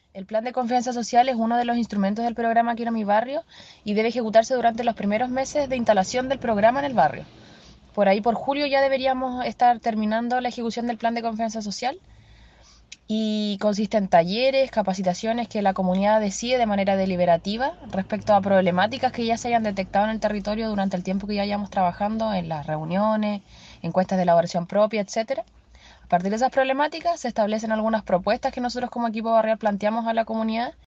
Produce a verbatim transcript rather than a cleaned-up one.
El plan de confianza social es uno de los instrumentos del programa Quiero mi barrio y debe ejecutarse durante los primeros meses de instalación del programa en el barrio. Por ahí, por julio, ya deberíamos estar terminando la ejecución del plan de confianza social y consiste en talleres, capacitaciones que la comunidad decide de manera deliberativa respecto a problemáticas que ya se hayan detectado en el territorio durante el tiempo que ya hayamos trabajando en las reuniones, encuestas de elaboración propia, etcétera. A partir de esas problemáticas se establecen algunas propuestas que nosotros como equipo barrial planteamos a la comunidad